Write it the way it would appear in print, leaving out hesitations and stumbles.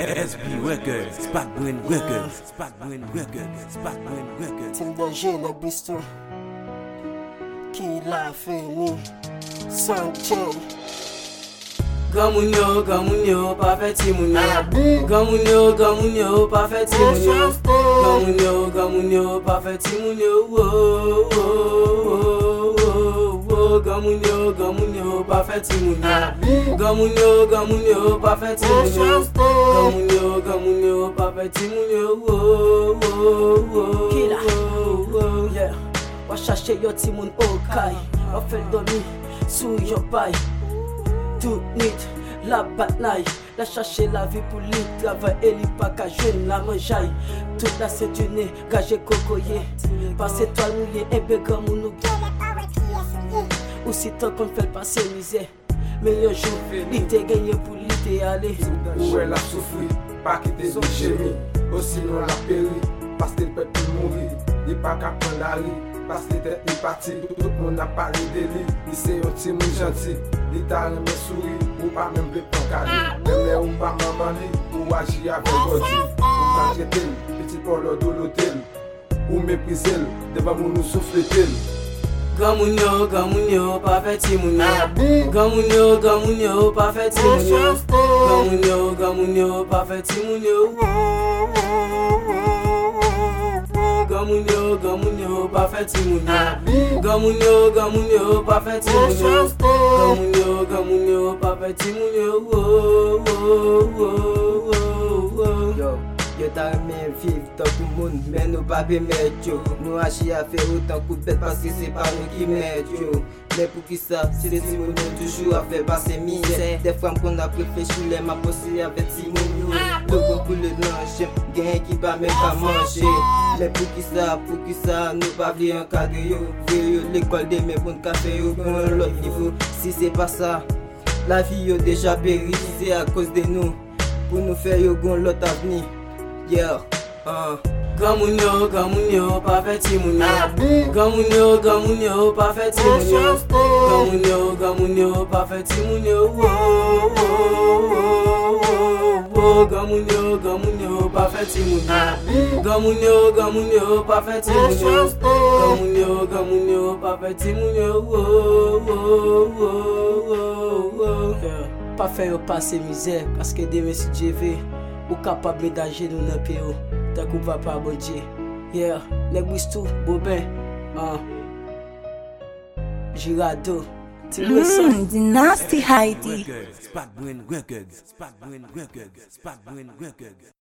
SB Records, Sparkbrain Records, Sparkbrain Records, Sparkbrain Records. Tim DG, le Bristol. Qui l'a fait ni Sanchez. Gamunyo, pa fe ti moun yo. Gamunyo, pa fe ti moun yo. Gamunyo, pa fe ti moun yo. Gamunyo, pa fe ti moun yo. Gamunyo, pa fe ti moun yo. Gamunyo, pa fe ti moun yo. Kila, yeah. Wa chercher yo ti moun okay. Wa fait dormir sous yo paille. Tout nit, la bataille, la chercher la vie pour lui, travail et li pas qu'à jeune la mangeaille. Toute la séduné, gagé cocoyer, passer toile mouillé, un bégan mounou. Ou si tant qu'on fait passer misère, mais un jour, il t'est gagné pour lui t'es allé. Où elle a souffri, pas quitter son chéri, aussi non la péri, parce que le peuple mourit, il pas qu'à prendre la rue. Parce que t'es parti, tout le monde a parlé de lui. Il c'est un petit monde gentil, il t'a remis sourire, ou pas même le plan carré. Même ou pas maman ou agir avec Godi. Ou pas traiter, petit polo de l'hôtel, ou mépriser, devant nous souffler. Gamunyo, pa fe ti moun yo. Gamunyo, pa fe ti moun yo. Gamunyo, pa fe ti moun yo. Gamunyo, pa fe ti moun yo. Gamunyo, pa fe ti moun yo. Gamunyo, pa fe ti moun yo. Yo ta remen viv tant pou moun, men nou pa be met yo. Nou aji a fe autant kou bet parce que c'est pas nous qui met yo. Mais pour qui ça, c'est les ti moun toujours a fait passer misère. Des fois qu'on a réfléchi, les m'a posé avec ti moun yo. Le bon pour le non, gain qui pas même pas manger. Mais pour qui ça, nous pas vle encadrer yo. Yo l'école de mes bons café yo, bon l'autre niveau. Si c'est pas ça, la vie yo déjà périsée à cause de nous. Pour nous faire yo gon l'autre avenir. Yeah, Gamunyo, pa fe ti moun yo. Gamunyo, pa fe ti moun yo. Gamunyo, pa fe ti moun yo. Gamunyo, pa fe ti moun yo. Gamunyo, pa fe ti moun yo. Gamunyo, pa fe ti moun yo. Pa fe yo passer misère parce que demain si Dieu veut, ou capable ménager nous dans pays. Tant qu'on va pas bon Dieu. Yeah, les Bristol, Bobin, Girado, Dynasty Heidi. Sparkbrain Records, Sparkbrain Records, Sparkbrain Records.